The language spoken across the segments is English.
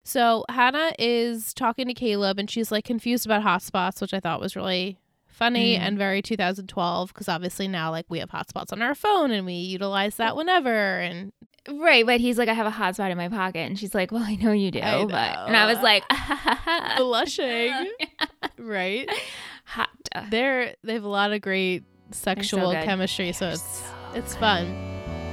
So Hannah is talking to Caleb and she's like confused about hotspots, which I thought was really funny and very 2012 because obviously now like we have hotspots on our phone and we utilize that whenever. And right, but he's like, I have a hotspot in my pocket, and she's like, well, I know you do, and I was like, blushing. Right, hot. They have a lot of great sexual chemistry, so it's fun.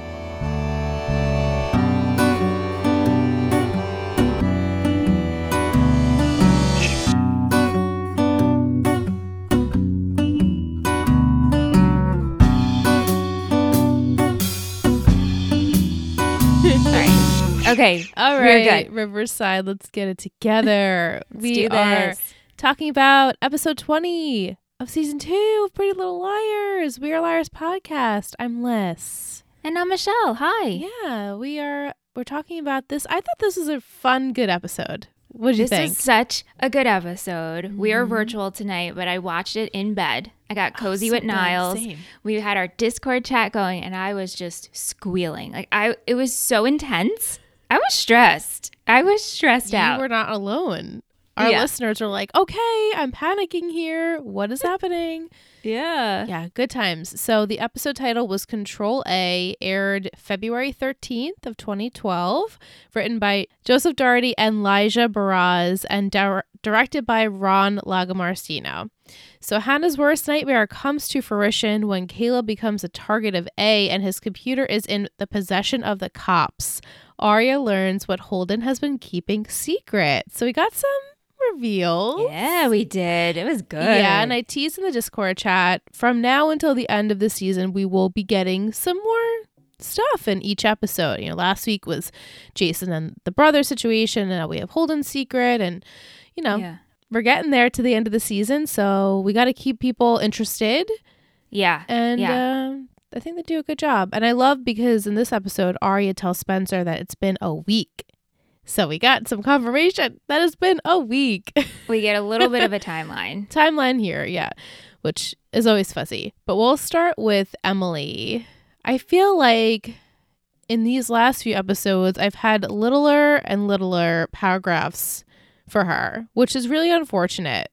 Okay. All right. Riverside, let's get it together. We are talking about episode 20 of season 2 of Pretty Little Liars. We are Liars Podcast. I'm Liz. And I'm Michelle. Hi. Yeah, we're talking about this. I thought this was a fun, good episode. What did you think? This is such a good episode. Mm-hmm. We are virtual tonight, but I watched it in bed. I got cozy with Niles. Same. We had our Discord chat going, and I was just squealing. It was so intense. I was stressed. Out. You were not alone. Our listeners are like, okay, I'm panicking here. What is happening? Yeah, good times. So the episode title was Control A, aired February 13th of 2012, written by Joseph Doherty and Elijah Baraz, and directed by Ron Lagomarsino. So Hannah's worst nightmare comes to fruition when Caleb becomes a target of A and his computer is in the possession of the cops. Arya learns what Holden has been keeping secret. So we got some reveals. Yeah, we did. It was good. Yeah, and I teased in the Discord chat, from now until the end of the season, we will be getting some more stuff in each episode. You know, last week was Jason and the brother situation, and now we have Holden's secret, and, you know, we're getting there to the end of the season, so we got to keep people interested. Yeah. And I think they do a good job. And I love because in this episode, Arya tells Spencer that it's been a week. So we got some confirmation that it's been a week. We get a little bit of a timeline. Timeline here, yeah, which is always fuzzy. But we'll start with Emily. I feel like in these last few episodes, I've had littler and littler paragraphs for her, which is really unfortunate.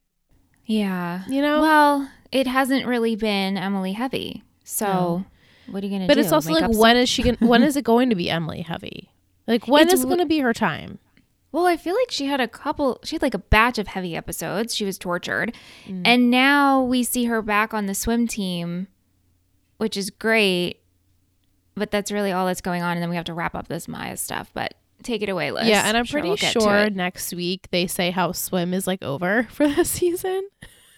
Yeah. You know? Well, it hasn't really been Emily heavy. So what are you going to do? But it's also like, when is it going to be Emily heavy? Like, when is going to be her time? Well, I feel like she had like a batch of heavy episodes. She was tortured. And now we see her back on the swim team, which is great. But that's really all that's going on. And then we have to wrap up this Maya stuff. But take it away, Liz. Yeah, and I'm pretty sure next week they say how swim is like over for this season.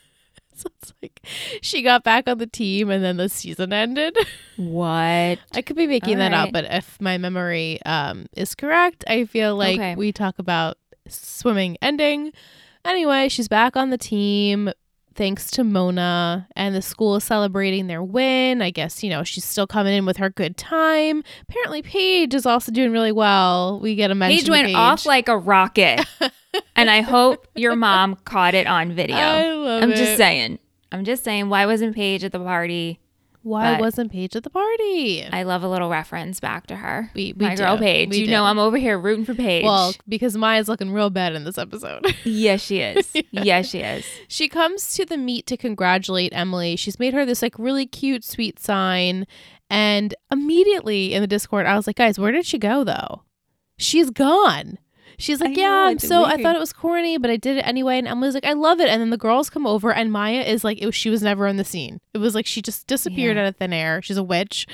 So it's like she got back on the team and then the season ended. What? I could be making that up, but if my memory is correct, I feel like we talk about swimming ending. Anyway, she's back on the team thanks to Mona, and the school is celebrating their win. I guess, you know, she's still coming in with her good time. Apparently Paige is also doing really well. We get a mention. Paige went off like a rocket. And I hope your mom caught it on video. I'm just saying, why wasn't Paige at the party? Why wasn't Paige at the party? I love a little reference back to her. My girl Paige. You know I'm over here rooting for Paige. Well, because Maya's looking real bad in this episode. Yes, she is. Yes, she is. She comes to the meet to congratulate Emily. She's made her this like really cute, sweet sign. And immediately in the Discord, I was like, guys, where did she go though? She's gone. She's like, I thought it was corny, but I did it anyway. And Emily's like, I love it. And then the girls come over and Maya is like, she was never in the scene. It was like she just disappeared out of thin air. She's a witch.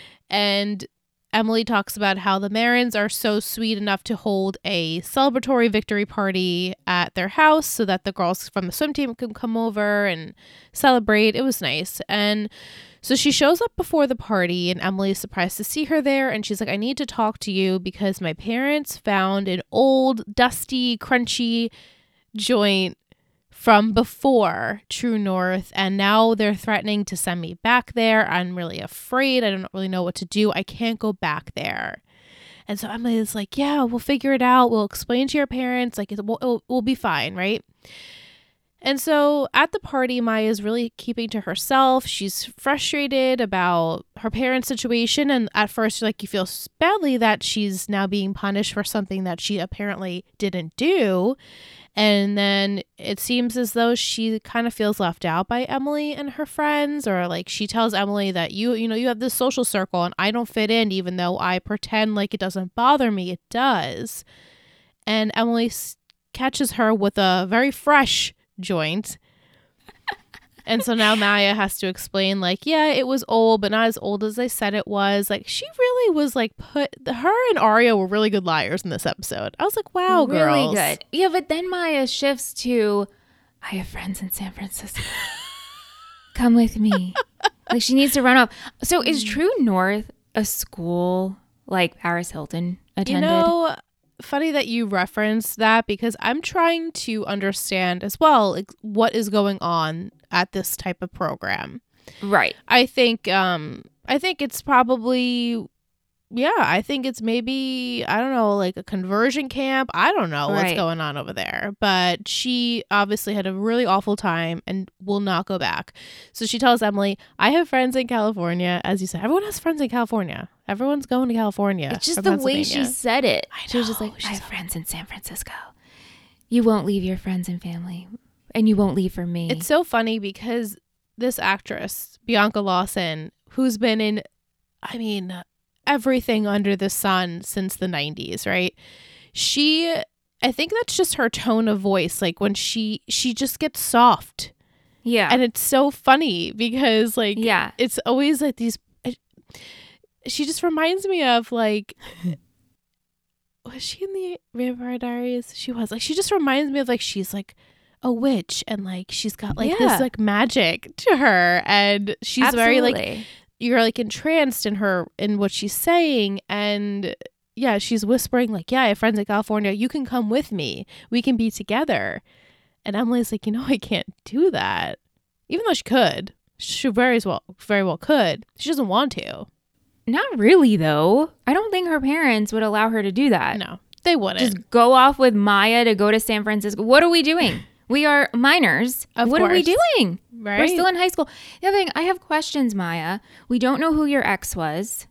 And Emily talks about how the Marins are so sweet enough to hold a celebratory victory party at their house so that the girls from the swim team can come over and celebrate. It was nice. And so she shows up before the party and Emily is surprised to see her there. And she's like, I need to talk to you because my parents found an old, dusty, crunchy joint from before True North. And now they're threatening to send me back there. I'm really afraid. I don't really know what to do. I can't go back there. And so Emily is like, yeah, we'll figure it out. We'll explain to your parents. Like, we'll be fine, right? And so at the party, Maya's really keeping to herself. She's frustrated about her parents' situation. And at first, like, you feel badly that she's now being punished for something that she apparently didn't do. And then it seems as though she kind of feels left out by Emily and her friends, or like she tells Emily that you have this social circle and I don't fit in, even though I pretend like it doesn't bother me. It does. And Emily catches her with a very fresh joint. And so now Maya has to explain, like, yeah, it was old, but not as old as I said it was. Like, she really was like her and Arya were really good liars in this episode. I was like, wow, girls. Really good. Yeah, but then Maya shifts to, I have friends in San Francisco. Come with me. Like, she needs to run off. So is True North a school like Paris Hilton attended? You know, funny that you referenced that, because I'm trying to understand as well, like, what is going on at this type of program. Right. I think it's probably, yeah, I think it's maybe, I don't know, like a conversion camp. I don't know what's going on over there. But she obviously had a really awful time and will not go back. So she tells Emily, I have friends in California. As you said, everyone has friends in California. Everyone's going to California. It's just the way she said it. She was just like, I have friends in San Francisco. You won't leave your friends and family. And you won't leave for me. It's so funny because this actress, Bianca Lawson, who's been in, I mean, everything under the sun since the 90s, right? I think that's just her tone of voice. Like, when she just gets soft. Yeah. And it's so funny because, like, yeah, it's always like these, she just reminds me of, like, was she in the Vampire Diaries? She was. Like, she just reminds me of, like, she's like a witch and like she's got like this like magic to her, and she's very like, you're like entranced in what she's saying. And yeah, she's whispering like, yeah, I have friends in California, you can come with me, we can be together. And Emily's like, I can't do that, even though she could. She very well could. She doesn't want to. Not really, though. I don't think her parents would allow her to do that. No, they wouldn't. Just go off with Maya to go to San Francisco. What are we doing? We are minors. What are we doing? Right. We're still in high school. The other thing, I have questions, Maya. We don't know who your ex was.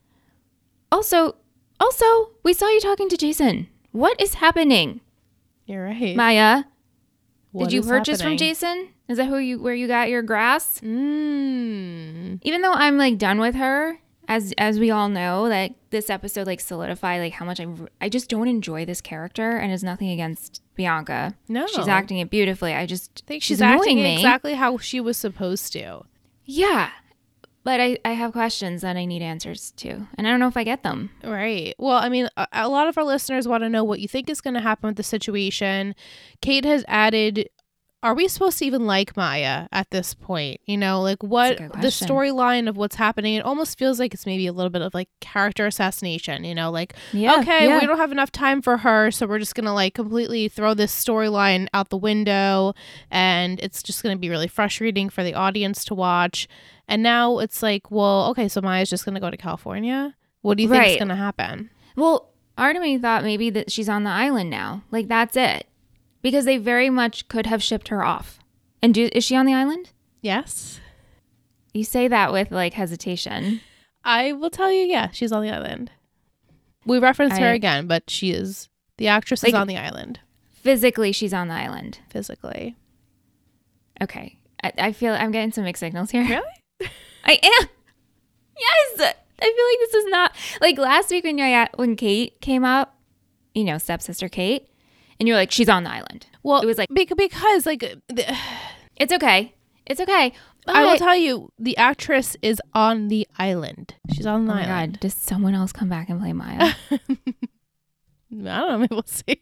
Also, we saw you talking to Jason. What is happening? You're right. Maya, what did you purchase from Jason? Is that where you got your grass? Even though I'm like done with her, as we all know, that this episode like solidified like how much I just don't enjoy this character, and it's nothing against Bianca. No, she's acting it beautifully. I just think she's acting exactly how she was supposed to. Yeah, but I have questions that I need answers to, and I don't know if I get them. Right. Well, I mean, a lot of our listeners want to know what you think is going to happen with the situation. Kate has added, are we supposed to even like Maya at this point? Like what the storyline of what's happening, it almost feels like it's maybe a little bit of like character assassination, like, we don't have enough time for her, so we're just going to like completely throw this storyline out the window, and it's just going to be really frustrating for the audience to watch. And now it's like, well, okay, so Maya's just going to go to California. What do you think is going to happen? Well, part of me thought maybe that she's on the island now. Like, that's it. Because they very much could have shipped her off. And is she on the island? Yes. You say that with like hesitation. I will tell you, yeah, she's on the island. We referenced her again, but the actress is on the island. Physically, she's on the island. Physically. Okay. I feel I'm getting some mixed signals here. Really? I am. Yes. I feel like this is not like last week when Kate came up, stepsister Kate. And you're like, she's on the island. Well, it was like because like it's okay. I will tell you, the actress is on the island. She's on the island. Oh my God, does someone else come back and play Maya? I don't know. Maybe we'll see.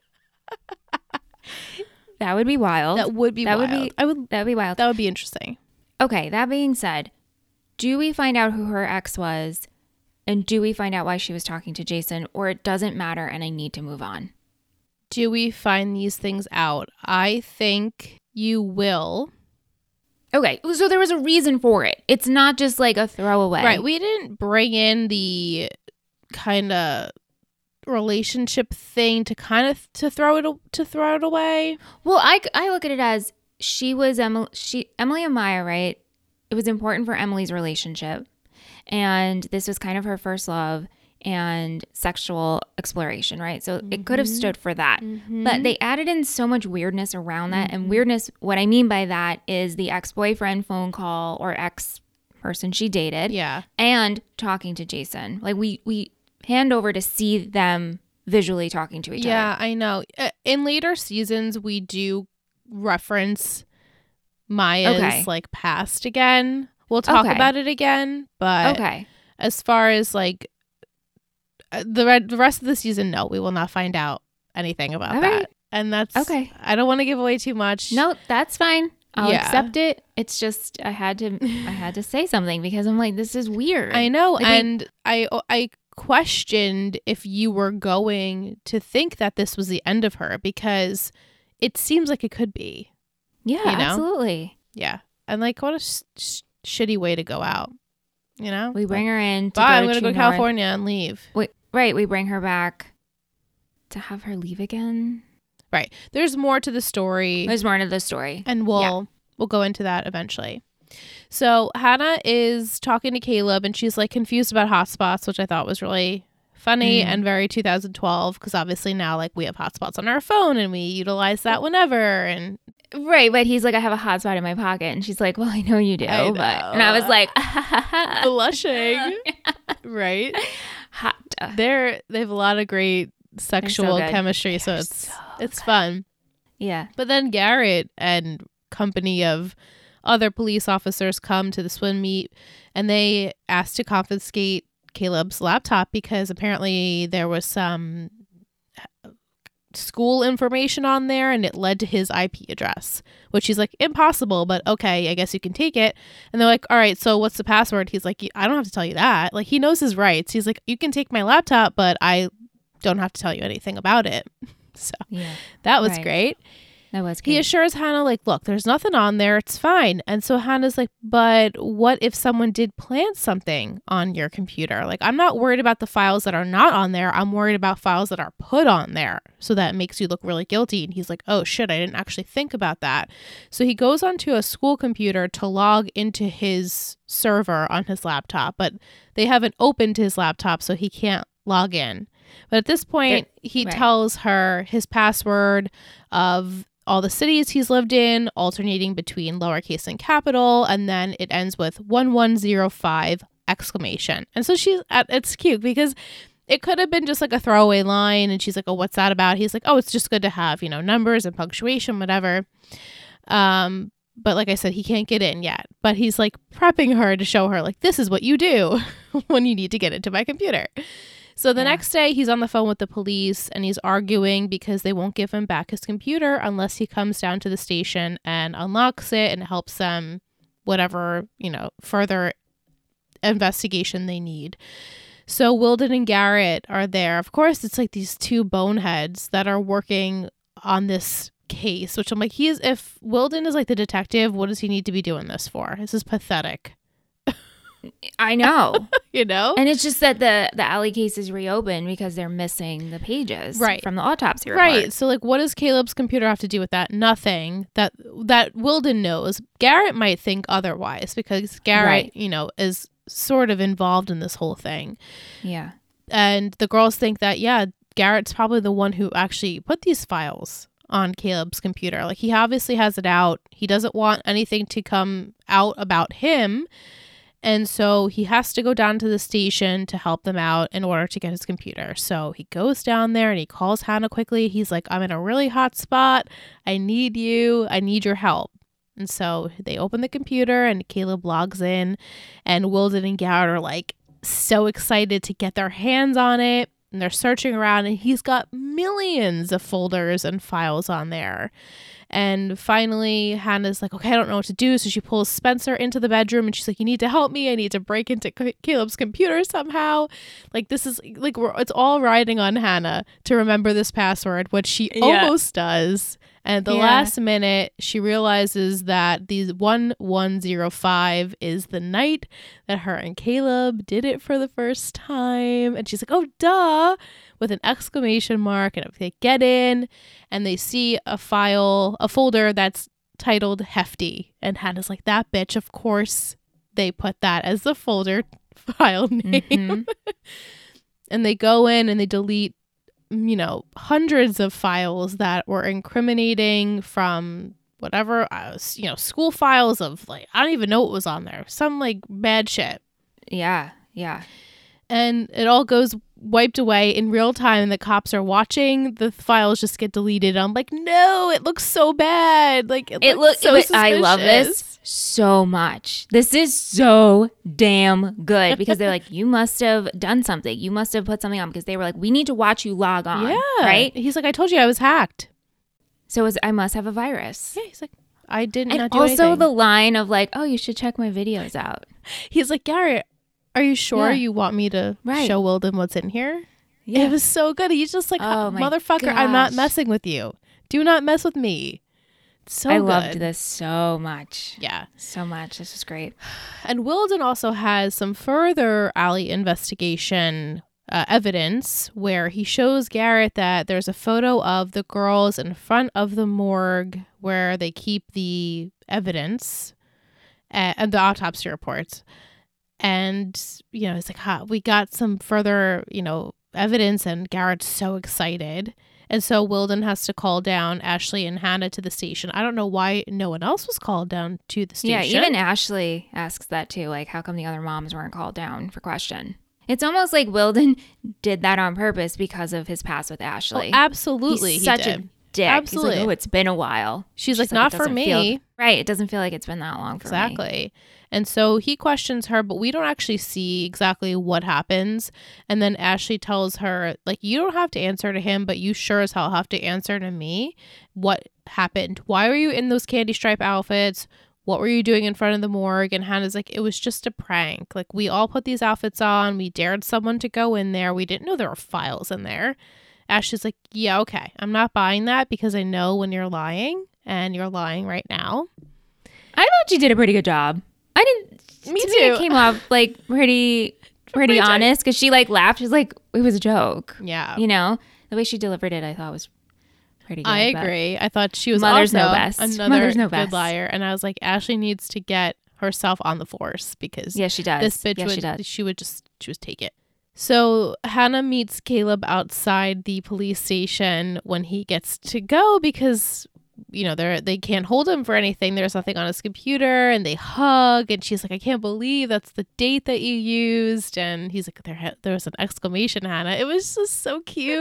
That would be wild. That would be wild. That would be wild. That would be interesting. Okay. That being said, do we find out who her ex was, and do we find out why she was talking to Jason, or it doesn't matter and I need to move on? Do we find these things out? I think you will. Okay, so there was a reason for it. It's not just like a throwaway. Right. We didn't bring in the kind of relationship thing to throw it away. Well, I look at it as Emily and Maya, right? It was important for Emily's relationship. And this was kind of her first love and sexual exploration, right? So it could have stood for that. But they added in so much weirdness around that. And weirdness, what I mean by that is the ex-boyfriend phone call or ex-person she dated. Yeah. And talking to Jason. Like we hand over to see them visually talking to each other. Yeah, I know. In later seasons, we do reference Maya's like past again. We'll talk about it again, but as far as like the rest of the season, no, we will not find out anything about that. And that's I don't want to give away too much. No, that's fine. I'll accept it. It's just I had to say something because I'm like, this is weird. I know, like, and I questioned if you were going to think that this was the end of her because it seems like it could be. Yeah, you know? Absolutely. Yeah, and like what a shitty way to go out. You know, we bring her in. I'm going to go to California and leave. We bring her back to have her leave again. Right. There's more to the story. And we'll go into that eventually. So Hannah is talking to Caleb and she's like confused about hotspots, which I thought was really funny and very 2012 because obviously now like we have hotspots on our phone and we utilize that whenever. And right, but he's like, I have a hotspot in my pocket, and she's like, well, I know you do. And I was like, blushing. Right. Hot. They have a lot of great sexual chemistry, so it's fun. Yeah. But then Garrett and company of other police officers come to the swim meet and they ask to confiscate Caleb's laptop because apparently there was some school information on there and it led to his IP address, which he's like, impossible, but okay, I guess you can take it. And they're like, all right, so what's the password? He's like, I don't have to tell you that. Like, he knows his rights. He's like, you can take my laptop, but I don't have to tell you anything about it. So that was great. That was great. He assures Hannah, like, look, there's nothing on there. It's fine. And so Hannah's like, but what if someone did plant something on your computer? Like, I'm not worried about the files that are not on there. I'm worried about files that are put on there. So that makes you look really guilty. And he's like, oh, shit, I didn't actually think about that. So he goes onto a school computer to log into his server on his laptop, but they haven't opened his laptop, so he can't log in. But at this point, he tells her his password of all the cities he's lived in, alternating between lowercase and capital, and then it ends with 1105 exclamation. And so it's cute because it could have been just like a throwaway line, and she's like, oh, what's that about? He's like, oh, it's just good to have, numbers and punctuation, whatever. But like I said, he can't get in yet. But he's like prepping her to show her, like, this is what you do when you need to get into my computer. So the next day, he's on the phone with the police and he's arguing because they won't give him back his computer unless he comes down to the station and unlocks it and helps them whatever, further investigation they need. So Wilden and Garrett are there. Of course, it's like these two boneheads that are working on this case, which I'm like, if Wilden is like the detective, what does he need to be doing this for? This is pathetic. I know. And it's just that the Allie case is reopened because they're missing the pages from the autopsy report. Right. So like, what does Caleb's computer have to do with that? Nothing. That Wilden knows. Garrett might think otherwise because Garrett, is sort of involved in this whole thing. Yeah. And the girls think that, Garrett's probably the one who actually put these files on Caleb's computer. Like, he obviously has it out. He doesn't want anything to come out about him. And so he has to go down to the station to help them out in order to get his computer. So he goes down there and he calls Hannah quickly. He's like, I'm in a really hot spot. I need you. I need your help. And so they open the computer and Caleb logs in and Wilden and Garrett are like so excited to get their hands on it. And they're searching around and he's got millions of folders and files on there. And finally, Hannah's like, okay, I don't know what to do. So she pulls Spencer into the bedroom and she's like, you need to help me. I need to break into Caleb's computer somehow. Like, this is like, it's all riding on Hannah to remember this password, which she almost does. And at the last minute, she realizes that the 1105 is the night that her and Caleb did it for the first time. And she's like, oh, duh, with an exclamation mark. And if they get in and they see a folder that's titled Hefty. And Hannah's like, that bitch, of course they put that as the folder file name. And they go in and they delete, hundreds of files that were incriminating from whatever, school files of like, I don't even know what was on there. Some like bad shit. Yeah. And it all goes wiped away in real time, and the cops are watching the files just get deleted. I'm like, no, it looks so bad. Like it looks so suspicious. I love this so much. This is so damn good because they're like, you must have done something. You must have put something on, because they were like, we need to watch you log on. Yeah. Right? He's like, I told you I was hacked. So I must have a virus. Yeah. He's like, I did and not do also anything. The line of like, oh, you should check my videos out. He's like, Gary, are you sure you want me to show Wilden what's in here? Yeah. It was so good. He's just like, motherfucker, I'm not messing with you. Do not mess with me. So I good. loved this so much. Yeah. So much. This was great. And Wilden also has some further Allie investigation evidence where he shows Garrett that there's a photo of the girls in front of the morgue where they keep the evidence and the autopsy reports. And, it's like, we got some further, evidence, and Garrett's so excited. And so Wilden has to call down Ashley and Hannah to the station. I don't know why no one else was called down to the station. Yeah, even Ashley asks that too. Like, how come the other moms weren't called down for question? It's almost like Wilden did that on purpose because of his past with Ashley. Oh, absolutely. He's such a dick. Absolutely. He's like, oh, it's been a while. She's like, not for me. Right. It doesn't feel like it's been that long for me. Exactly. And so he questions her, but we don't actually see exactly what happens. And then Ashley tells her, like, you don't have to answer to him, but you sure as hell have to answer to me. What happened? Why were you in those candy stripe outfits? What were you doing in front of the morgue? And Hannah's like, it was just a prank. Like, we all put these outfits on. We dared someone to go in there. We didn't know there were files in there. Ashley's like, yeah, okay. I'm not buying that because I know when you're lying, and you're lying right now. I thought she did a pretty good job. I didn't. Me to too. Me, it came off like pretty honest, because she like laughed. She's like, it was a joke. Yeah. The way she delivered it, I thought was pretty good. I agree. I thought she was Mother's also no best. another Mother's no good best. liar. And I was like, Ashley needs to get herself on the force, because she does. This bitch she would take it. So Hannah meets Caleb outside the police station when he gets to go, because they can't hold him for anything. There's nothing on his computer, and they hug, and she's like, I can't believe that's the date that you used. And he's like, there was an exclamation, Hannah. It was just so cute.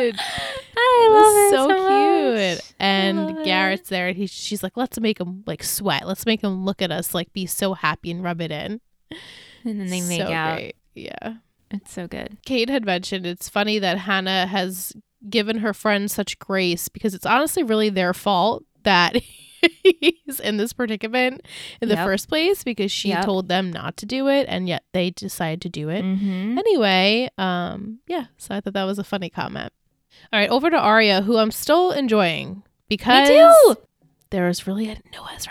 I love it so cute. And Garrett's there, and she's like, let's make him like sweat. Let's make him look at us, like be so happy and rub it in. And then they make out. Great. Yeah. It's so good. Kate had mentioned it's funny that Hannah has given her friend such grace, because it's honestly really their fault that he's in this predicament in the first place, because she told them not to do it, and yet they decided to do it anyway. So I thought that was a funny comment. All right, over to Arya, who I'm still enjoying, because me too. There was really no Ezra.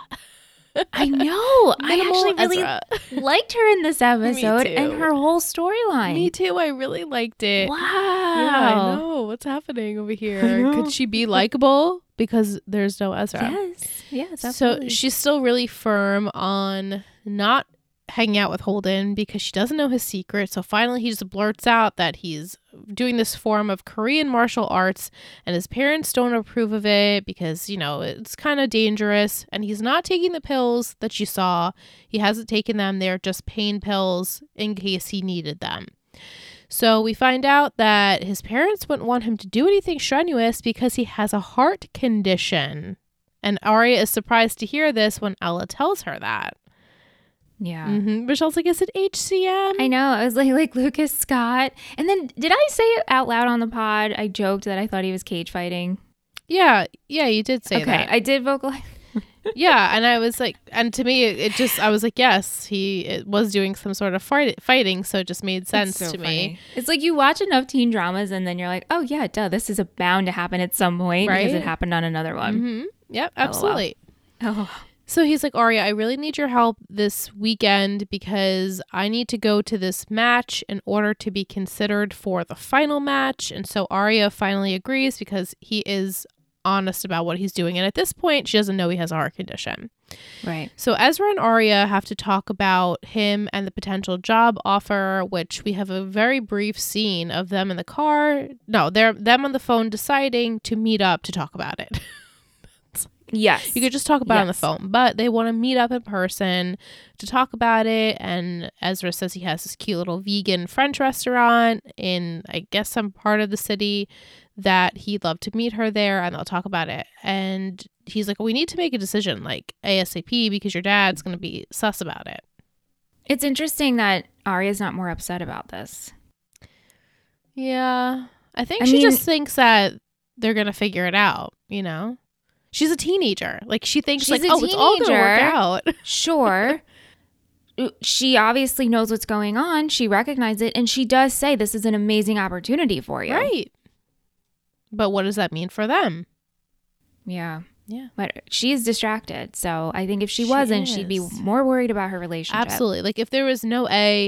I know. I Minimal actually Ezra. really liked her in this episode Me too. and her whole storyline. Me too. I really liked it. Wow. Yeah, I know. What's happening over here? Could she be likable? Because there's no Ezra. Yes, absolutely. So she's still really firm on not hanging out with Holden because she doesn't know his secret. So finally he just blurts out that he's doing this form of Korean martial arts, and his parents don't approve of it because, it's kind of dangerous, and he's not taking the pills that you saw. He hasn't taken them. They're just pain pills in case he needed them. So we find out that his parents wouldn't want him to do anything strenuous because he has a heart condition. And Arya is surprised to hear this when Ella tells her that. Yeah. Michelle's like, is it HCM? I know. I was like Lucas Scott. And then did I say it out loud on the pod? I joked that I thought he was cage fighting. Yeah, you did say that. Okay, I did vocalize. Yeah, and I was like, and to me, I was like, yes, he was doing some sort of fighting, so it just made sense to me. It's like you watch enough teen dramas, and then you're like, oh yeah, duh, this is bound to happen at some point, right? Because it happened on another one. Mm-hmm. Yep, absolutely. Oh. So he's like, Arya, I really need your help this weekend because I need to go to this match in order to be considered for the final match. And so Arya finally agrees because he is honest about what he's doing. And at this point, she doesn't know he has a heart condition. Right. So Ezra and Arya have to talk about him and the potential job offer, which we have a very brief scene of them in the car. No, they're them on the phone deciding to meet up to talk about it. Yes. You could just talk about it on the phone, but they want to meet up in person to talk about it. And Ezra says he has this cute little vegan French restaurant in, I guess, some part of the city that he'd love to meet her there, and they'll talk about it. And he's like, we need to make a decision, like, ASAP, because your dad's going to be sus about it. It's interesting that Arya's not more upset about this. Yeah. I think she just thinks that they're going to figure it out, you know? She's a teenager. Like, she thinks, like, oh, it's all going to work out. Sure. She obviously knows what's going on. She recognizes it. And she does say, this is an amazing opportunity for you. Right. But what does that mean for them? Yeah. Yeah. But she is distracted. So I think if she wasn't, she'd be more worried about her relationship. Absolutely. Like, if there was no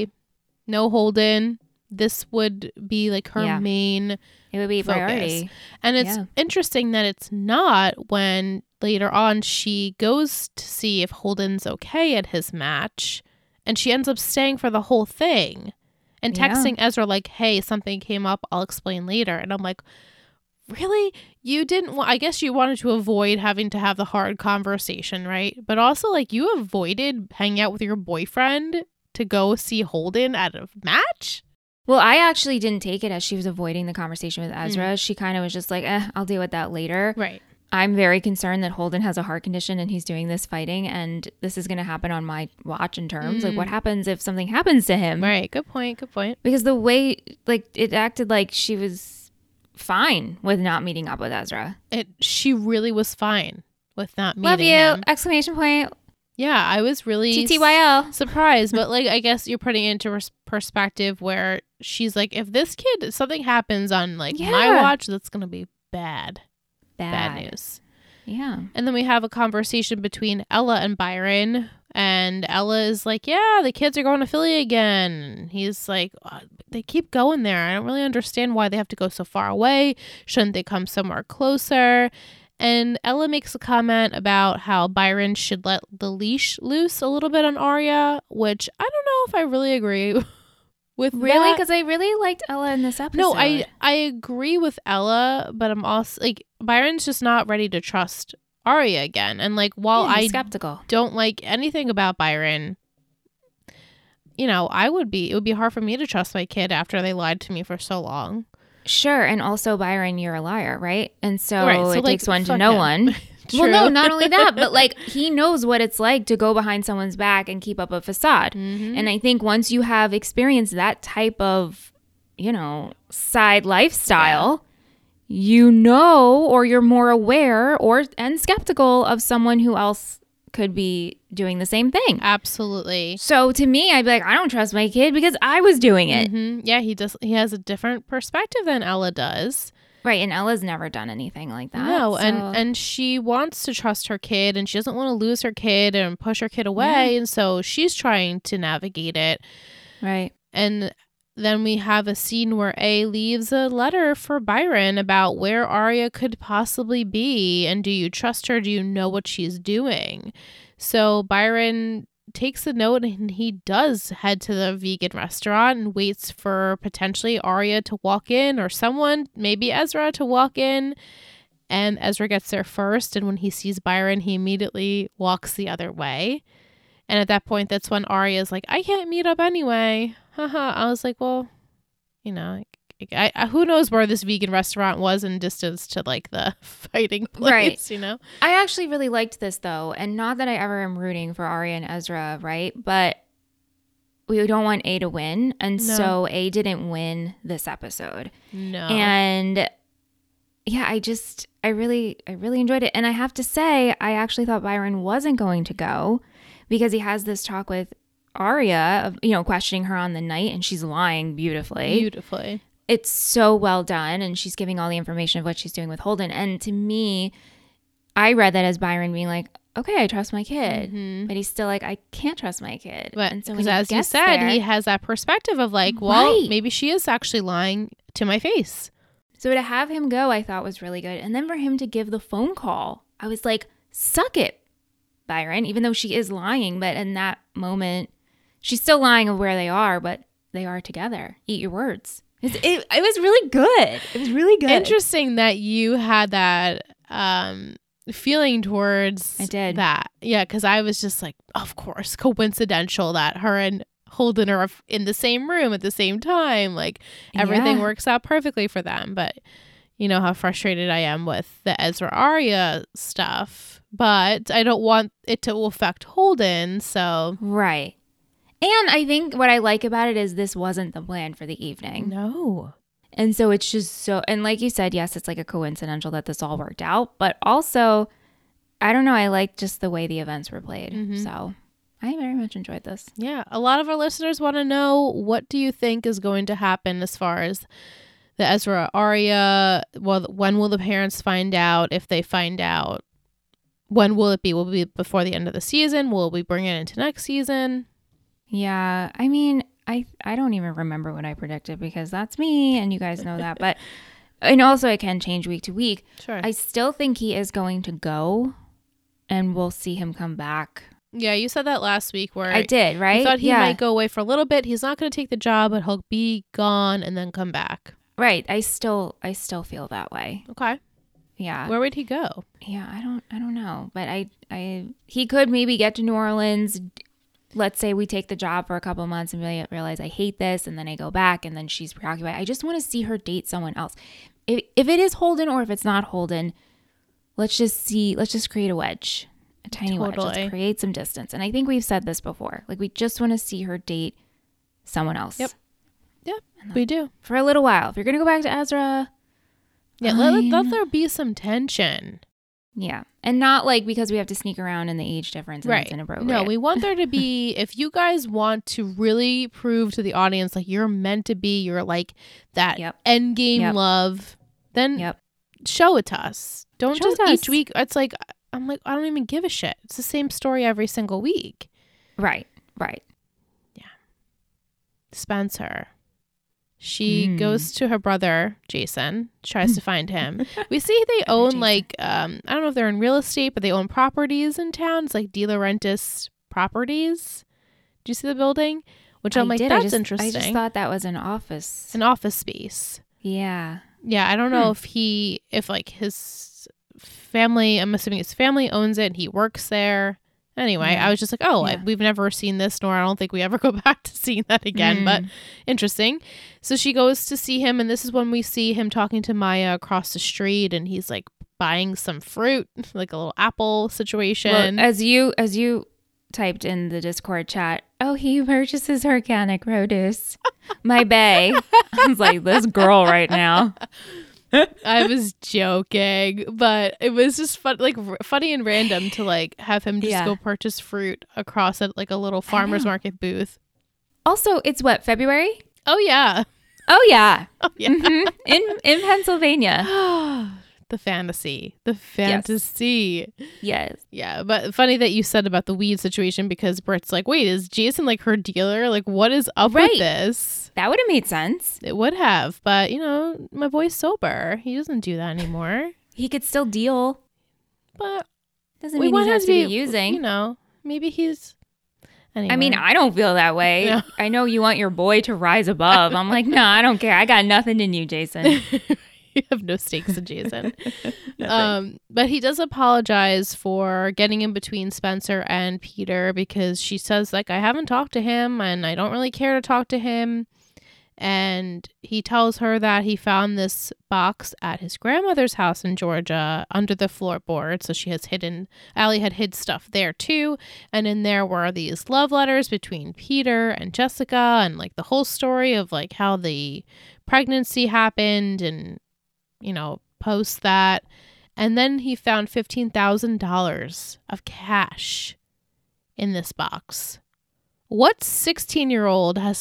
Holden, this would be, like, her main It would be a focus. priority. And it's interesting that it's not when later on she goes to see if Holden's okay at his match, and she ends up staying for the whole thing and texting Ezra like, hey, something came up, I'll explain later. And I'm like, really? You didn't I guess you wanted to avoid having to have the hard conversation, right? But also, like, you avoided hanging out with your boyfriend to go see Holden at a match? Well, I actually didn't take it as she was avoiding the conversation with Ezra. She kind of was just like, I'll deal with that later. Right. I'm very concerned that Holden has a heart condition and he's doing this fighting, and this is going to happen on my watch in terms. Like, what happens if something happens to him? Right. Good point. Good point. Because the way, like, it acted like she was fine with not meeting up with Ezra. She really was fine with not meeting Love you! him. Exclamation point. Yeah, I was really TTYL. surprised, but, like, I guess you're putting it into perspective where she's like, if this kid, something happens on, like, my watch, that's going to be bad news. Yeah. And then we have a conversation between Ella and Byron, and Ella is like, yeah, the kids are going to Philly again. And he's like, they keep going there. I don't really understand why they have to go so far away. Shouldn't they come somewhere closer? And Ella makes a comment about how Byron should let the leash loose a little bit on Arya, which I don't know if I really agree with. Really? Because I really liked Ella in this episode. No, I agree with Ella, but I'm also, like, Byron's just not ready to trust Arya again. And, like, while I skeptical. Don't like anything about Byron, you know, it would be hard for me to trust my kid after they lied to me for so long. Sure. And also, Byron, you're a liar, right? And so, right, so it like, takes one to know one. Well, no, not only that, but, like, he knows what it's like to go behind someone's back and keep up a facade. And I think once you have experienced that type of, you know, side lifestyle, you know, or you're more aware and skeptical of someone who else could be doing the same thing. Absolutely. So to me, I'd be like, I don't trust my kid because I was doing it. Yeah, he has a different perspective than Ella does. Right, and Ella's never done anything like that. No, so. and she wants to trust her kid, and she doesn't want to lose her kid and push her kid away, and so she's trying to navigate it. Right. And then we have a scene where A leaves a letter for Byron about where Arya could possibly be, and do you trust her? Do you know what she's doing? So Byron takes the note, and he does head to the vegan restaurant and waits for potentially Arya to walk in, or someone, maybe Ezra, to walk in. And Ezra gets there first, and when he sees Byron, he immediately walks the other way. And at that point, that's when Arya's like, I can't meet up anyway. Haha. I was like, well, you know, I who knows where this vegan restaurant was in distance to, like, the fighting place, right. You know? I actually really liked this, though. And not that I ever am rooting for Arya and Ezra, right? But we don't want A to win. And so A didn't win this episode. No. And yeah, I really enjoyed it. And I have to say, I actually thought Byron wasn't going to go because he has this talk with Arya, of, you know, questioning her on the night, and she's lying beautifully. It's so well done, and she's giving all the information of what she's doing with Holden. And to me, I read that as Byron being like, okay, I trust my kid. But he's still like, I can't trust my kid. But and so because as you said, he has that perspective of like, well, maybe she is actually lying to my face. So to have him go, I thought was really good. And then for him to give the phone call, I was like, suck it, Byron, even though she is lying. But in that moment, she's still lying of where they are, but they are together. Eat your words. It was really good. It was really good. Interesting that you had that feeling towards I did. that. Yeah, because I was just like, of course, coincidental that her and Holden are in the same room at the same time. Like everything works out perfectly for them. But you know how frustrated I am with the Ezra Arya stuff. But I don't want it to affect Holden. So Right. And I think what I like about it is this wasn't the plan for the evening. no. And so it's just so, and like you said, yes, it's like a coincidental that this all worked out. But also, I don't know, I like just the way the events were played. Mm-hmm. So I very much enjoyed this. Yeah. A lot of our listeners want to know, what do you think is going to happen as far as the Ezra Arya? Well, when will the parents find out? If they find out, when will it be? Will it be before the end of the season? Will we bring it into next season? Yeah, I mean, I don't even remember what I predicted because that's me and you guys know that. But, and also it can change week to week. Sure. I still think he is going to go and we'll see him come back. Yeah, you said that last week where I did, right? you thought he might go away for a little bit. He's not going to take the job, but he'll be gone and then come back. Right. I still feel that way. Okay. Yeah. Where would he go? Yeah, I don't know. But he could maybe get to New Orleans. Let's say we take the job for a couple of months and really realize I hate this, and then I go back and then she's preoccupied. I just want to see her date someone else. If it is Holden or if it's not Holden, let's just create a wedge. A tiny wedge. Let's create some distance. And I think we've said this before. Like, we just want to see her date someone else. Yep, we do. For a little while. If you're going to go back to Ezra. Yeah, let there be some tension. Yeah. And not like because we have to sneak around in the age difference and it's inappropriate. No, we want there to be, if you guys want to really prove to the audience like you're meant to be, you're like that end game love, then show it to us. Don't show just each week. It's like, I'm like, I don't even give a shit. It's the same story every single week. Right. Yeah. Spencer. She goes to her brother, Jason, tries to find him. We see they own like, I don't know if they're in real estate, but they own properties in town. It's like De Laurentiis Properties. Do you see the building? Which I'm like, that's interesting. I just thought that was an office. An office space. Yeah. Yeah, I don't know if like his family, I'm assuming his family owns it and he works there. Anyway, I was just like, we've never seen this, nor I don't think we ever go back to seeing that again, but interesting. So she goes to see him, and this is when we see him talking to Maya across the street, and he's like buying some fruit, like a little apple situation. Well, as you typed in the Discord chat, he purchases organic produce. My bae. I was like, this girl right now. I was joking, but it was just funny and random to like have him just go purchase fruit across at like a little farmer's market booth. Also, it's what, February? Oh yeah. Mm-hmm. In Pennsylvania. The fantasy. Yes. Yeah, but funny that you said about the weed situation because Britt's like, wait, is Jason like her dealer? Like, what is up with this? That would have made sense. It would have, but you know, my boy's sober. He doesn't do that anymore. He could still deal, but doesn't mean he has to be using. You know, maybe he's. Anyway. I mean, I don't feel that way. No. I know you want your boy to rise above. I'm like, no, I don't care. I got nothing in you, Jason. You have no stakes in Jason. But he does apologize for getting in between Spencer and Peter because she says, like, I haven't talked to him and I don't really care to talk to him. And he tells her that he found this box at his grandmother's house in Georgia under the floorboard. So Allie had hid stuff there too. And in there were these love letters between Peter and Jessica and like the whole story of like how the pregnancy happened and, you know, post that. And then he found $15,000 of cash in this box. What 16-year-old has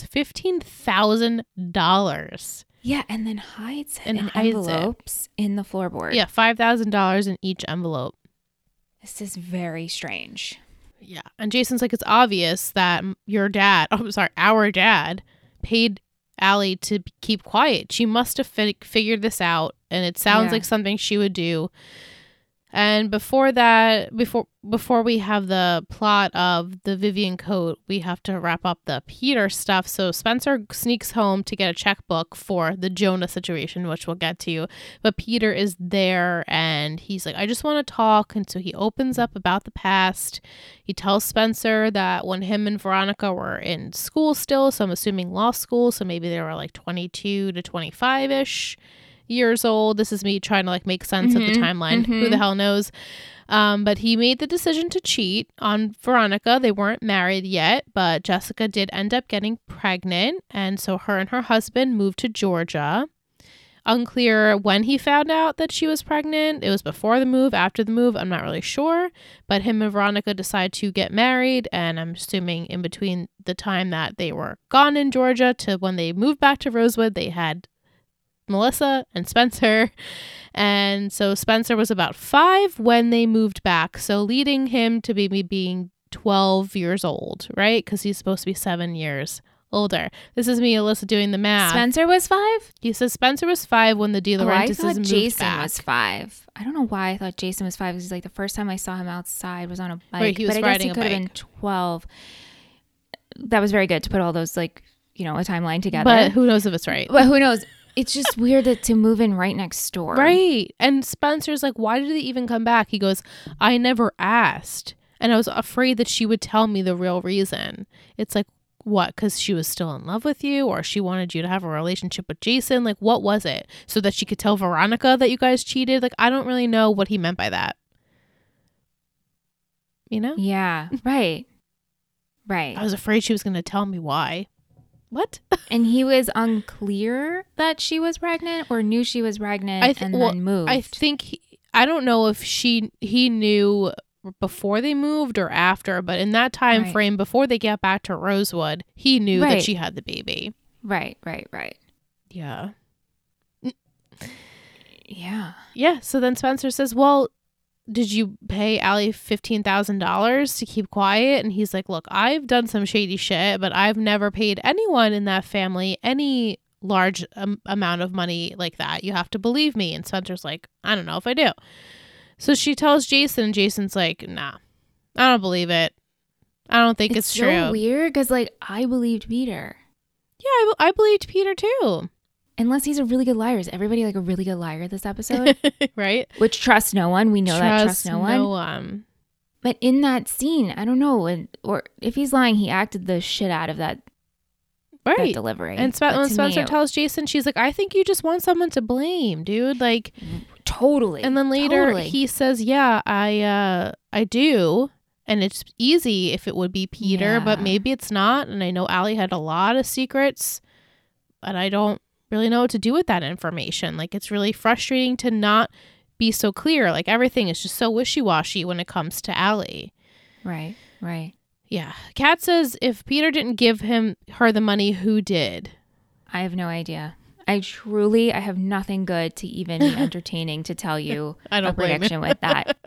$15,000? Yeah, and then hides it in envelopes in the floorboard. Yeah, $5,000 in each envelope. This is very strange. Yeah, and Jason's like, it's obvious that our dad paid Allie to keep quiet. She must have figured this out, and it sounds Yeah. like something she would do. And before that, before we have the plot of the Vivian coat, we have to wrap up the Peter stuff. So Spencer sneaks home to get a checkbook for the Jonah situation, which we'll get to. But Peter is there, and he's like, I just want to talk. And so he opens up about the past. He tells Spencer that when him and Veronica were in school still, so I'm assuming law school, so maybe they were like 22 to 25-ish years old. This is me trying to like make sense of the timeline. Who the hell knows? But he made the decision to cheat on Veronica. They weren't married yet, but Jessica did end up getting pregnant. And so her and her husband moved to Georgia. Unclear when he found out that she was pregnant. It was before the move, after the move. I'm not really sure. But him and Veronica decided to get married. And I'm assuming in between the time that they were gone in Georgia to when they moved back to Rosewood, they had Melissa and Spencer. And so Spencer was about 5 when they moved back. So leading him to maybe being 12 years old, right? Because he's supposed to be 7 years older. This is me, Alyssa, doing the math. Spencer was 5? He says Spencer was 5 when the De I Laurentiis thought moved Jason back. was 5. I don't know why I thought Jason was 5. Because like the first time I saw him outside was on a bike. Right, he was but I guess riding he a could have been bike. 12. That was very good to put all those like, a timeline together. But who knows if it's right. But who knows? It's just weird to move in right next door. Right. And Spencer's like, why did they even come back? He goes, I never asked. And I was afraid that she would tell me the real reason. It's like, what? Because she was still in love with you, or she wanted you to have a relationship with Jason? Like, what was it? So that she could tell Veronica that you guys cheated? Like, I don't really know what he meant by that. You know? Yeah. Right. Right. I was afraid she was going to tell me why. What? And he was unclear that she was pregnant or knew she was pregnant then moved. I think I don't know if he knew before they moved or after, but in that time frame before they got back to Rosewood, he knew that she had the baby. Right. Yeah. Yeah. Yeah. So then Spencer says, well, did you pay Allie $15,000 to keep quiet? And he's like, look, I've done some shady shit, but I've never paid anyone in that family any large amount of money like that. You have to believe me. And Spencer's like, I don't know if I do. So she tells Jason, and Jason's like, nah, I don't believe it. I don't think it's true. It's so weird because like I believed Peter. Yeah, I believed Peter too. Unless he's a really good liar. Is everybody like a really good liar this episode? Right? Which trusts no one. We know that trusts no one. But in that scene, I don't know. Or if he's lying, he acted the shit out of that delivery. And when Spencer tells Jason, she's like, I think you just want someone to blame, dude. Like, totally. And then later he says, yeah, I do. And it's easy if it would be Peter, but maybe it's not. And I know Allie had a lot of secrets, but I don't really know what to do with that information. Like, it's really frustrating to not be so clear. Like, everything is just so wishy-washy when it comes to Allie. Right. Yeah. Kat says if Peter didn't give her the money, who did? I have no idea. I have nothing good to even be entertaining to tell you I don't a prediction with that.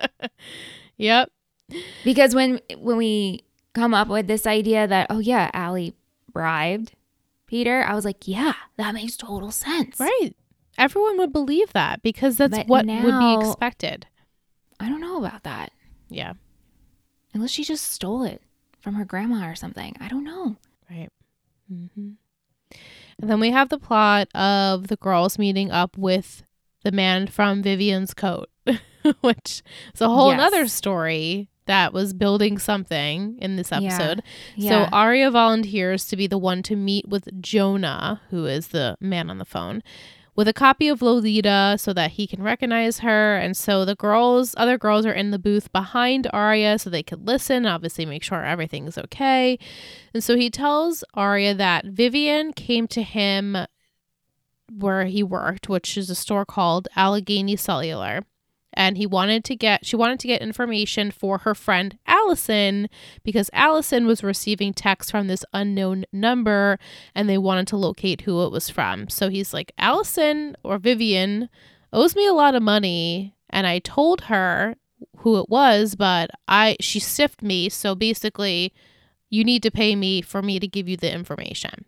Yep. Because when we come up with this idea that, oh yeah, Allie bribed Peter, I was like, yeah, that makes total sense. Right. Everyone would believe that because that's what would be expected. I don't know about that. Yeah. Unless she just stole it from her grandma or something. I don't know. Right. Mm-hmm. And then we have the plot of the girls meeting up with the man from Vivian's coat, which is a whole other story that was building something in this episode. Yeah. So Aria volunteers to be the one to meet with Jonah, who is the man on the phone, with a copy of Lolita so that he can recognize her. And so the other girls are in the booth behind Aria so they could listen, obviously make sure everything's okay. And so he tells Aria that Vivian came to him where he worked, which is a store called Allegheny Cellular. And she wanted to get information for her friend Allison because Allison was receiving texts from this unknown number and they wanted to locate who it was from. So he's like, Allison or Vivian owes me a lot of money and I told her who it was, but she stiffed me. So basically you need to pay me for me to give you the information.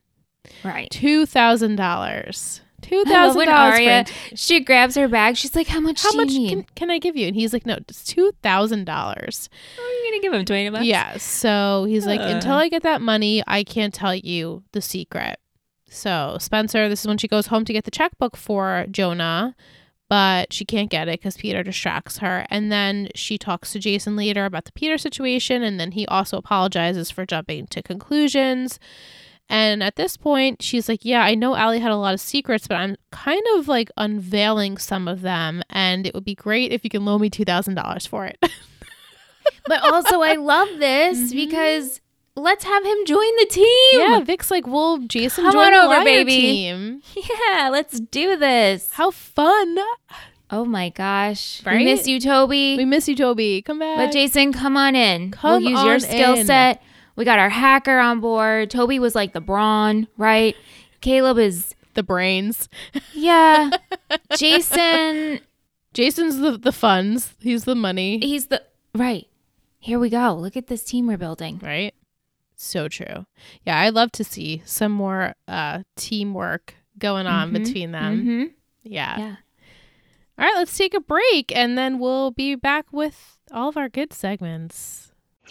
Right. $2,000. I love when Arya, $2,000. she grabs her bag. She's like, how much do you need? Can I give you? And he's like, no, it's $2,000. Oh, you're going to give him $20? Yeah. So he's like, until I get that money, I can't tell you the secret. So Spencer, this is when she goes home to get the checkbook for Jonah, but she can't get it because Peter distracts her. And then she talks to Jason later about the Peter situation. And then he also apologizes for jumping to conclusions. And at this point, she's like, yeah, I know Allie had a lot of secrets, but I'm kind of like unveiling some of them. And it would be great if you can loan me $2,000 for it. But also, I love this because let's have him join the team. Yeah, Vic's like, well, Jason, come join on over, the baby. team. Yeah, let's do this. How fun. Oh my gosh. Right? We miss you, Toby. We miss you, Toby. Come back. But Jason, come on in. Come we'll use your on skill in. set. We got our hacker on board. Toby was like the brawn, right? Caleb is the brains. Yeah. Jason's the funds. He's the money. He's the right. Here we go. Look at this team we're building. Right? So true. Yeah, I'd love to see some more teamwork going on between them. Yeah. All right, let's take a break and then we'll be back with all of our good segments.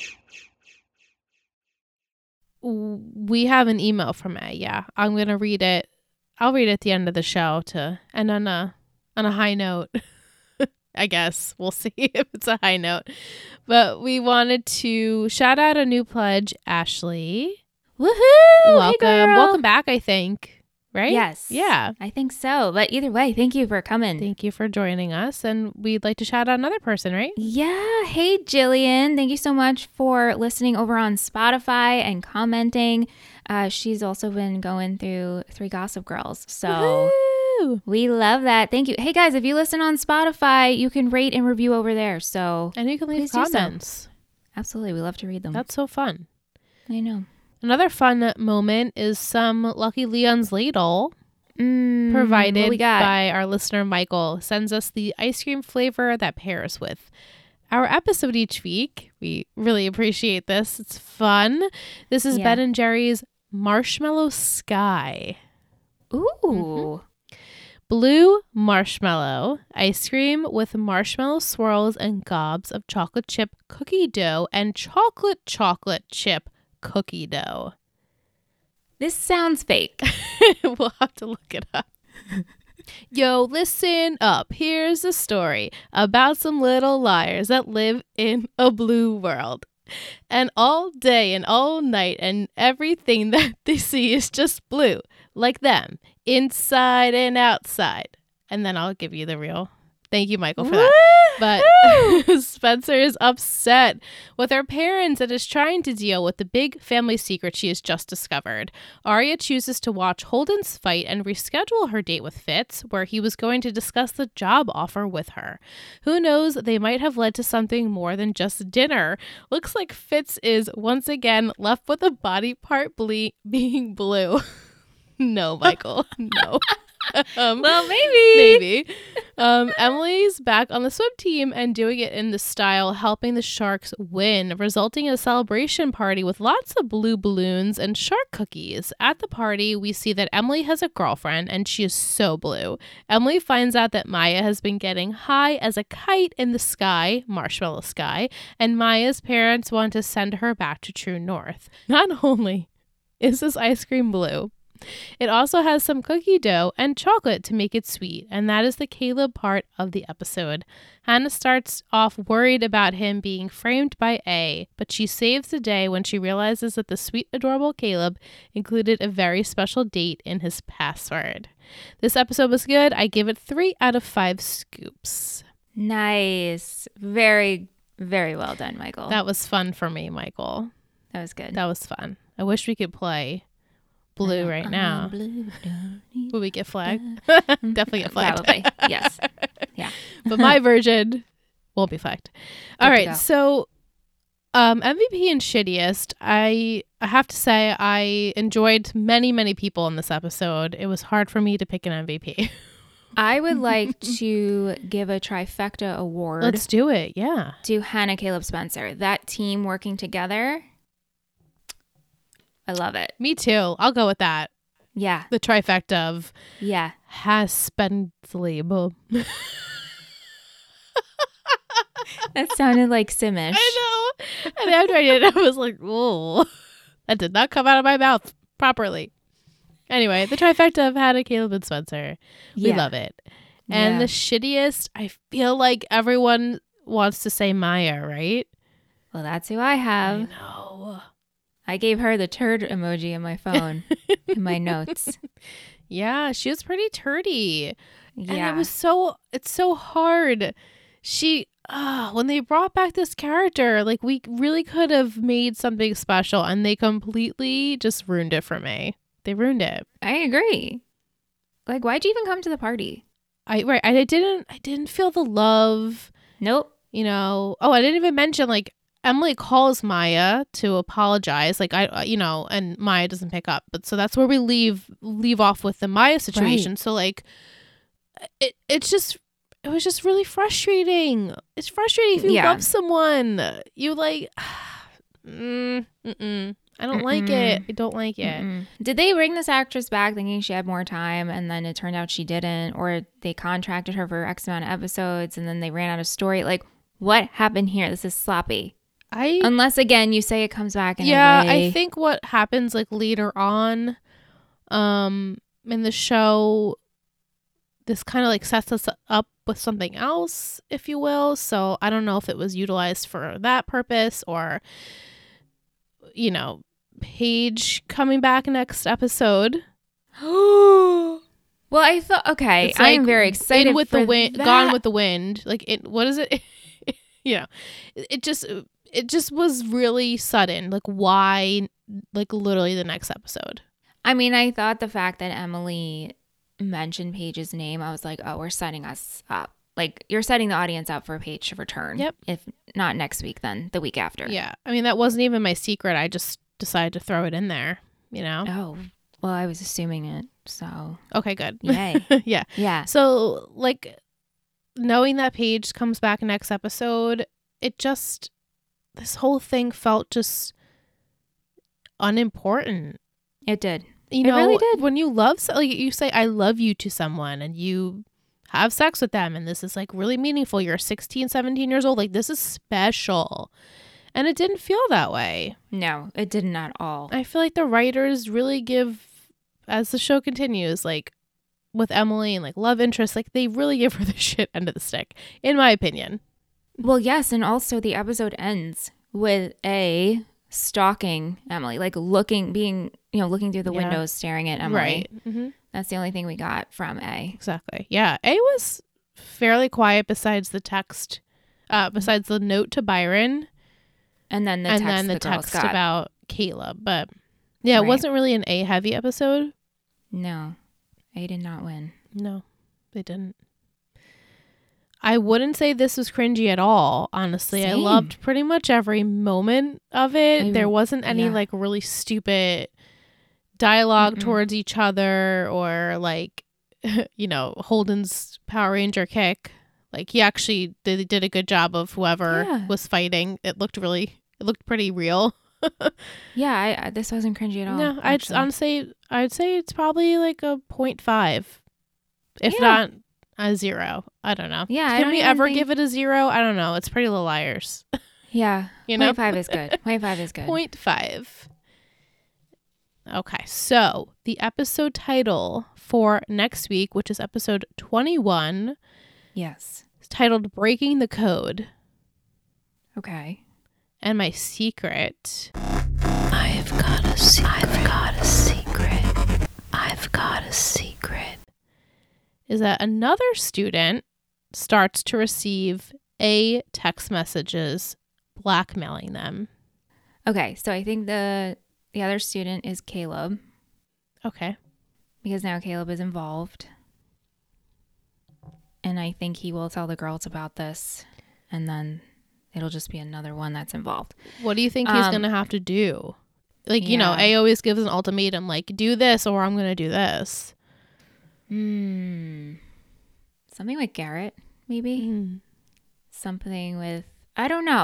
We have an email from A. Yeah, I'm going to read it. I'll read it at the end of the show to end on a high note. I guess we'll see if it's a high note. But we wanted to shout out a new pledge, Ashley. Woohoo! Welcome. Hey, girl. Welcome back, I think. Right? Yes. Yeah. I think so. But either way, thank you for coming. Thank you for joining us. And we'd like to shout out another person, right? Yeah. Hey, Jillian. Thank you so much for listening over on Spotify and commenting. She's also been going through 3 Gossip Girls. So Woo! we love that. Thank you. Hey, guys, if you listen on Spotify, you can rate and review over there. So And you can leave please do so. comments. Absolutely. We love to read them. That's so fun. I know. Another fun moment is some Lucky Leon's Ladle provided what we got? by our listener Michael. Sends us the ice cream flavor that pairs with our episode each week. We really appreciate this. It's fun. This is Ben and Jerry's Marshmallow Sky. Ooh. Blue marshmallow ice cream with marshmallow swirls and gobs of chocolate chip cookie dough and chocolate chip cookie dough. This sounds fake. We'll have to look it up. Yo, listen up. Here's a story about some little liars that live in a blue world. And all day and all night and everything that they see is just blue, like them, inside and outside. And then I'll give you the real. Thank you, Michael, for that. But Spencer is upset with her parents and is trying to deal with the big family secret she has just discovered. Arya chooses to watch Holden's fight and reschedule her date with Fitz, where he was going to discuss the job offer with her. Who knows, they might have led to something more than just dinner. Looks like Fitz is once again left with a body part being blue. No, Michael, no. Well, maybe. Emily's back on the swim team and doing it in the style helping the Sharks win, resulting in a celebration party with lots of blue balloons and shark cookies. At the party, we see that Emily has a girlfriend and she is so blue. Emily finds out that Maya has been getting high as a kite in the sky, Marshmallow Sky, and Maya's parents want to send her back to True North. Not only is this ice cream blue, it also has some cookie dough and chocolate to make it sweet, and that is the Caleb part of the episode. Hannah starts off worried about him being framed by A, but she saves the day when she realizes that the sweet, adorable Caleb included a very special date in his password. This episode was good. I give it 3 out of 5 scoops. Nice. Very, very well done, Michael. That was fun for me, Michael. That was good. That was fun. I wish we could play blue right now. Blue, Will we get flagged? Definitely get flagged. probably. Yes. Yeah. But my version won't be flagged. All Good to right. go. So MVP and shittiest, I have to say I enjoyed many people in this episode. It was hard for me to pick an MVP. I would like to give a trifecta award Let's do it. Yeah. to Hannah, Caleb, Spencer. That team working together. I love it. Me too. I'll go with that. Yeah. The trifecta of Yeah. Haspenslieb. That sounded like Simish. I know. And after I did it, I was like, oh, that did not come out of my mouth properly. Anyway, the trifecta of Hannah, Caleb, and Spencer. We love it. And the shittiest, I feel like everyone wants to say Maya, right? Well, that's who I have. I know. I gave her the turd emoji in my phone in my notes. Yeah, she was pretty turdy. Yeah. And it's so hard. When they brought back this character, like we really could have made something special and they completely just ruined it for me. They ruined it. I agree. Like, why'd you even come to the party? I didn't feel the love. Nope. You know, I didn't even mention like Emily calls Maya to apologize, like and Maya doesn't pick up. But so that's where we leave off with the Maya situation. Right. So like it was just really frustrating. It's frustrating if you love someone. You like I don't like it. I don't like it. Did they bring this actress back thinking she had more time and then it turned out she didn't? Or they contracted her for X amount of episodes and then they ran out of story? Like, what happened here? This is sloppy. Unless, again, you say it comes back in a way. I think what happens like later on in the show, this kind of like sets us up with something else, if you will. So I don't know if it was utilized for that purpose or, you know, Paige coming back next episode. Well, I thought, okay, I am very excited with for the wind, that. Gone with the Wind. Like, what is it? You know, it just was really sudden. Like, why? Like, literally the next episode. I mean, I thought the fact that Emily mentioned Paige's name, I was like, oh, we're setting us up. Like, you're setting the audience up for Paige to return. Yep. If not next week, then the week after. Yeah. I mean, that wasn't even my secret. I just decided to throw it in there, you know? Oh, well, I was assuming it, so. Okay, good. Yay. Yeah. Yeah. So, like, knowing that Paige comes back next episode, this whole thing felt just unimportant. It did. You know, it really did. When you love, like, you say, I love you to someone and you have sex with them and this is like really meaningful. You're 16, 17 years old. Like, this is special. And it didn't feel that way. No, it didn't at all. I feel like the writers really give, as the show continues, like with Emily and like love interest, like they really give her the shit end of the stick, in my opinion. Well, yes. And also the episode ends with A stalking Emily, like looking through the windows, staring at Emily. Right. Mm-hmm. That's the only thing we got from A. Exactly. Yeah. A was fairly quiet besides the text, besides the note to Byron. And then the text about Caleb. But yeah, it wasn't really an A heavy episode. No. A did not win. No, they didn't. I wouldn't say this was cringy at all, honestly. Same. I loved pretty much every moment of it. There wasn't any like really stupid dialogue towards each other or like, you know, Holden's Power Ranger kick. Like, he actually did a good job of whoever was fighting. It looked pretty real. Yeah, this wasn't cringy at all. No, I'd say it's probably like a 0.5, if not a 0. I don't know. Yeah, Can we ever give it a 0? I don't know. It's Pretty Little Liars. Yeah, you know, 0.5 is good. 0.5 is good. 0.5. Okay, so the episode title for next week, which is episode 21. Yes. It's titled Breaking the Code. Okay. And my secret. I've got a secret. Is that another student starts to receive A text messages blackmailing them. Okay, so I think the other student is Caleb. Okay. Because now Caleb is involved. And I think he will tell the girls about this. And then it'll just be another one that's involved. What do you think he's going to have to do? Like, you know, A always gives an ultimatum, like, do this or I'm going to do this. Something with Garrett, maybe? Something with, I don't know.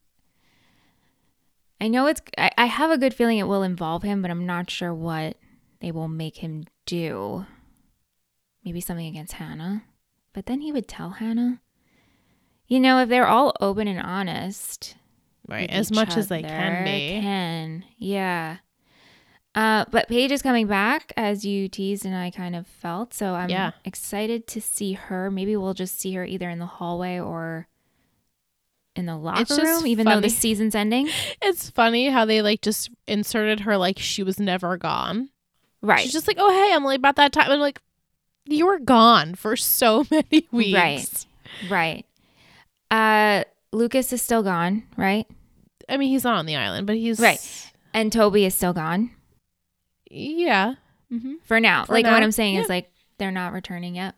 I know I have a good feeling it will involve him, but I'm not sure what they will make him do. Maybe something against Hannah. But then he would tell Hannah. You know, if they're all open and honest. Right. with As each much as they other, can be. Yeah. But Paige is coming back, as you teased and I kind of felt. So I'm excited to see her. Maybe we'll just see her either in the hallway or in the locker room, even though the season's ending. It's funny how they like just inserted her like she was never gone. Right. She's just like, oh, hey, Emily, about that time. I'm like, you were gone for so many weeks. Right. Lucas is still gone, right? I mean, he's not on the island, but he's... Right. And Toby is still gone. Yeah. Mm-hmm. For now. For like, now, what I'm saying is, like, they're not returning yet.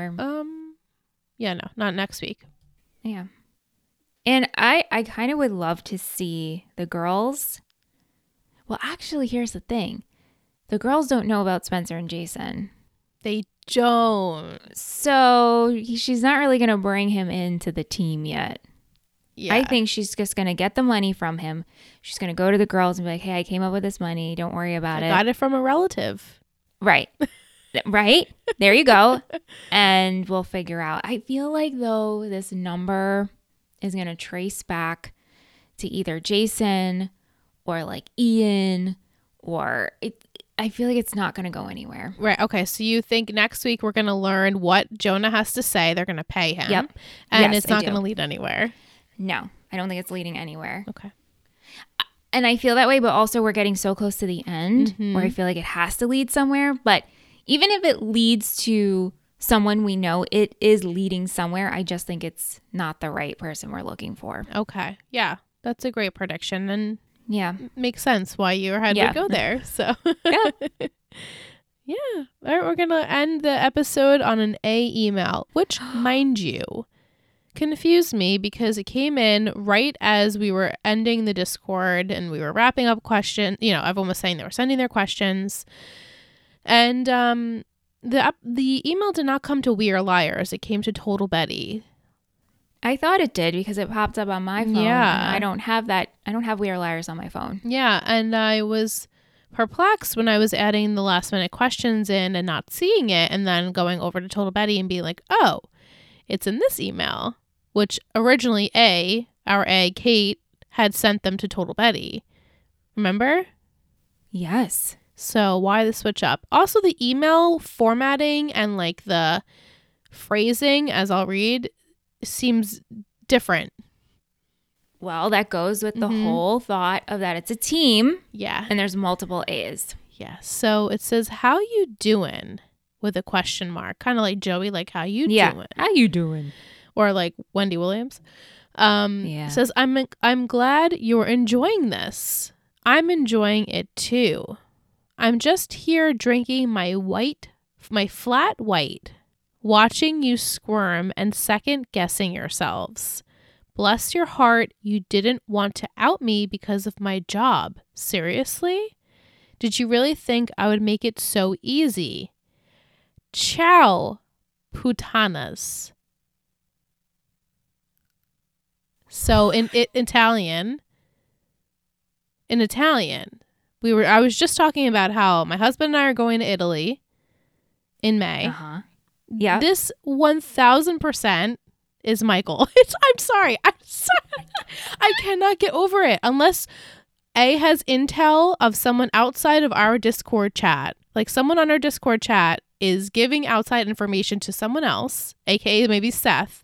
Yeah, no, not next week. Yeah. And I kind of would love to see the girls. Well, actually, here's the thing. The girls don't know about Spencer and Jason. They don't. So she's not really going to bring him into the team yet. Yeah. I think she's just going to get the money from him. She's going to go to the girls and be like, hey, I came up with this money. Don't worry about it. Got it from a relative. Right. Right. There you go. And we'll figure out. I feel like, though, this number is going to trace back to either Jason or like Ian or I feel like it's not going to go anywhere. Right. Okay. So you think next week we're going to learn what Jonah has to say. They're going to pay him. Yep. And Yes, it's not going to lead anywhere. No, I don't think it's leading anywhere. Okay. And I feel that way, but also we're getting so close to the end where I feel like it has to lead somewhere. But even if it leads to someone we know, it is leading somewhere. I just think it's not the right person we're looking for. Okay. Yeah. That's a great prediction. And Yeah. makes sense why you had to go there. So Yeah. yeah. All right, we're going to end the episode on an A email, which, mind you, confused me because it came in right as we were ending the Discord and we were wrapping up questions. You know, everyone was saying they were sending their questions. And the email did not come to We Are Liars. It came to Total Betty. I thought it did because it popped up on my phone. Yeah. And I don't have that. I don't have We Are Liars on my phone. Yeah, and I was perplexed when I was adding the last minute questions in and not seeing it and then going over to Total Betty and being like, oh, it's in this email, which originally our Kate, had sent them to Total Betty. Remember? Yes. So why the switch up? Also, the email formatting and like the phrasing, as I'll read, seems different. Well, that goes with the whole thought of that it's a team. Yeah. And there's multiple A's. Yeah. So it says, how you doing? With a question mark. Kind of like Joey, like, how you doing? How you doing? Or like Wendy Williams. Yeah. Says, I'm glad you're enjoying this. I'm enjoying it too. I'm just here drinking my flat white, watching you squirm and second guessing yourselves. Bless your heart, you didn't want to out me because of my job. Seriously? Did you really think I would make it so easy? Ciao, putanas. So in Italian, I was just talking about how my husband and I are going to Italy in May. Uh-huh. Yeah. This 1000% is Michael. I'm sorry. I cannot get over it unless A has intel of someone outside of our Discord chat. Like someone on our Discord chat is giving outside information to someone else, aka maybe Seth.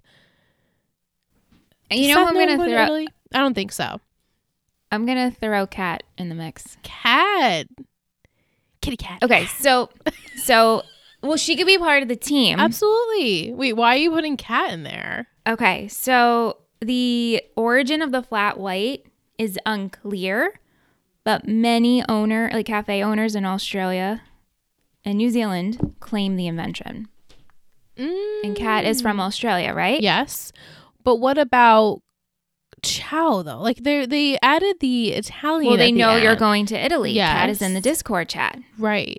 You know, I'm going to throw. Italy? I don't think so. I'm going to throw Kat in the mix. Cat. Kitty cat. Okay, so well, she could be part of the team. Absolutely. Wait, why are you putting Cat in there? Okay, so the origin of the flat white is unclear, but many cafe owners in Australia and New Zealand claim the invention. And Cat is from Australia, right? Yes. But what about ciao, though? Like they added the Italian. Well, they at the know end. you're going to Italy. Yes. Cat is in the Discord chat. Right.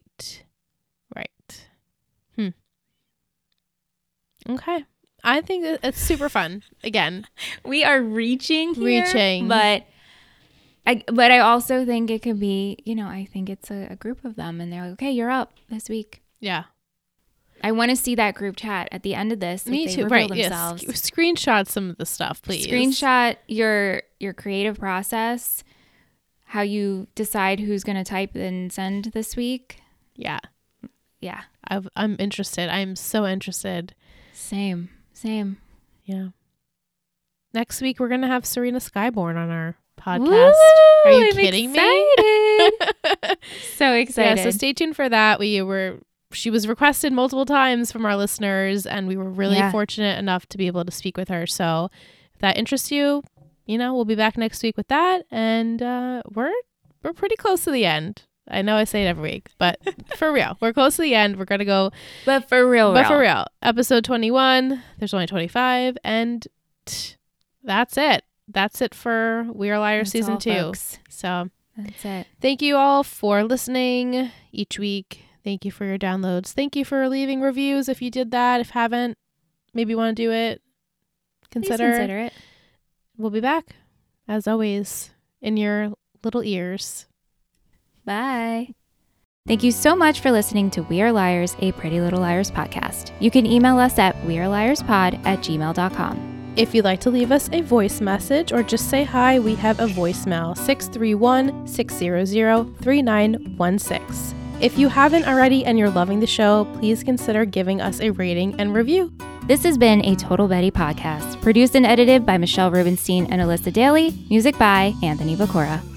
Okay. I think it's super fun. Again, We are reaching here, but But I also think it could be, I think it's a group of them and they're like, okay, you're up this week. Yeah. I want to see that group chat at the end of this. Me too. Right. Themselves. Yes. Screenshot some of the stuff, please. Screenshot your creative process, how you decide who's going to type and send this week. Yeah. Yeah. I'm interested. I'm so interested. Same. Yeah. Next week, we're going to have Serena Skyborn on our podcast. Woo! Are you kidding me? So excited. Yeah, so stay tuned for that. She was requested multiple times from our listeners, and we were really fortunate enough to be able to speak with her. So if that interests you, we'll be back next week with that. And we're pretty close to the end. I know I say it every week, but for real, we're close to the end. We're going to go. But for real. Episode 21, there's only 25, and that's it. That's it for We Are Liars Season 2. Folks. So that's it. Thank you all for listening each week. Thank you for your downloads. Thank you for leaving reviews if you did that. If haven't, maybe want to do it. Consider it. We'll be back, as always, in your little ears. Bye. Thank you so much for listening to We Are Liars, a Pretty Little Liars podcast. You can email us at weareliarspod@gmail.com. If you'd like to leave us a voice message or just say hi, we have a voicemail, 631-600-3916. If you haven't already and you're loving the show, please consider giving us a rating and review. This has been a Total Betty podcast, produced and edited by Michelle Rubenstein and Alyssa Daly, music by Anthony Bacora.